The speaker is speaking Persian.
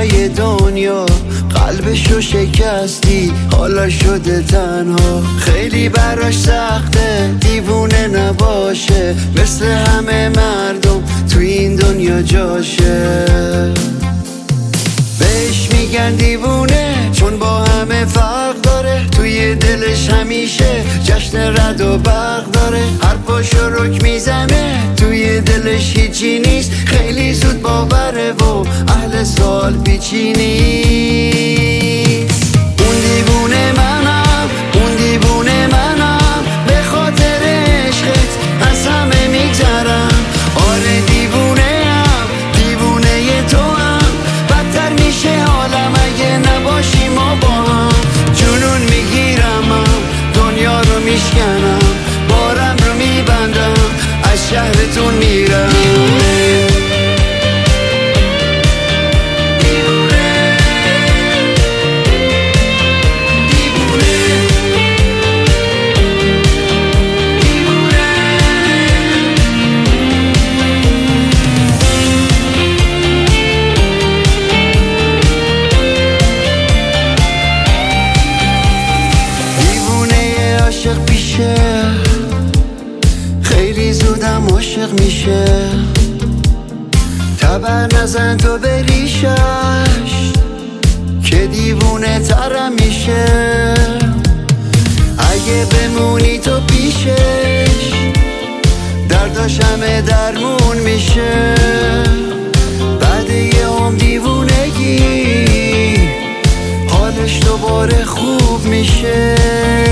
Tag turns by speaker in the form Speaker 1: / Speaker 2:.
Speaker 1: دنیای دنیا قلبشو شکستی حالا شده تنها. خیلی براش سخته دیوونه نباشه، مثل همه مردم تو این دنیا جاشه. بهش میگن دیوونه چون با همه فرق داره، توی دلش همیشه جشن رد و برق داره. حرفاشو رک میزنه توی دلش هیچی نیست، خیلی زود باوره و اهل سوال پیچی نیست. اون دیوونه منم، اون دیوونه منم، به خاطر عشقت از همه میگذرم. آره دیوونه هم، دیوونه تو هم، بدتر میشه حالم اگه نباشی ما با هم. جنون میگیرم من، دنیا رو میشکنم، بارم رو میبندم، از شهرتون میرم. عاشق پیشه خیلی زودم عاشق میشه، تبر نزن تو به ریشش که دیوونه ترم میشه. اگه بمونی تو پیشش درداش همه درمون میشه. بعد یه عمر دیوونگی حالش دوباره خوب میشه.